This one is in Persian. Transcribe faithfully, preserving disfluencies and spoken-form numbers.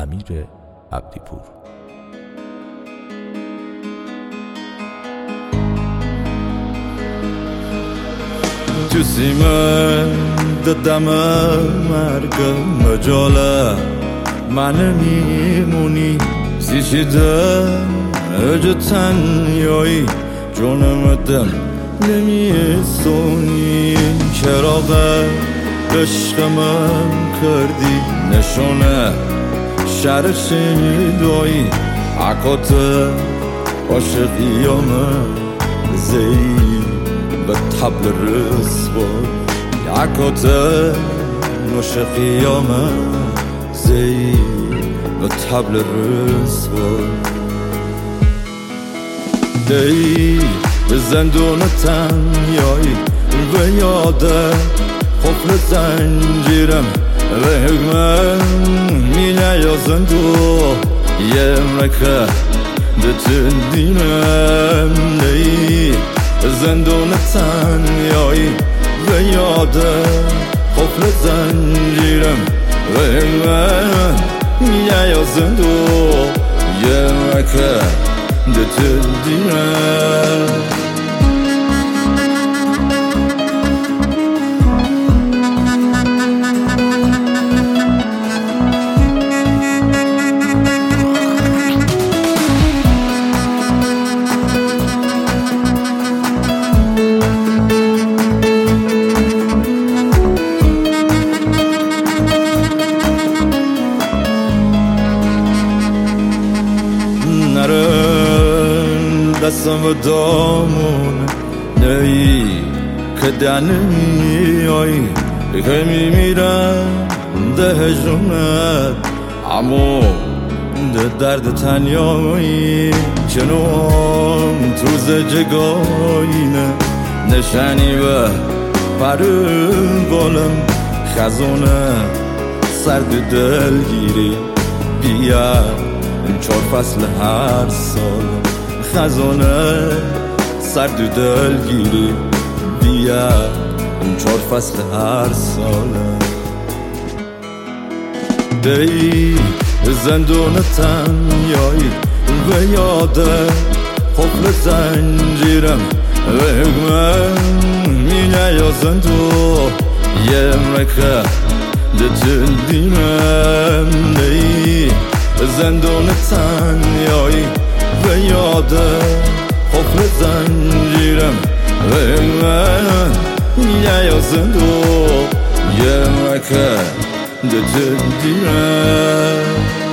امیر عبدیپور. تو سیمه ددم مرگ مجاله من میمونی زیشیده اجتن یایی جونم دم نمیسونی چراغ عشق من کردی نشونه شرشی دوی عکات عاشقیامه زی به تبل رسوای عکات عاشقیامه زی به تبل رسوای دی به زندون تنیایی و یاده قفل زنجیرم و حکمم میله یا زندو یه مرکه دتن دینم دی زندون تنیایی و یاده قفل زنجیرم و حکمم میله یا زندو یه مرکه دتن دینم دستم و دامون نهی که دنمی آیی که میمیرم ده هجرونت اما ده درد تنیایی چنوم توز جگاینه نشنی و پرون گلم خزونه سرد دلگیری بیا این چار فصل هر سال خزانه سرد دلگیری بیا این چار فصل هر ساله دی زندون تنیایی و یاده قفل زنجیرم و حکمم میله یا زندو یه مرکه دتن دینم دی زندون تنیایی و یاده قفل زنجیرم و من میله یا زندو یه مرکه دتن دینم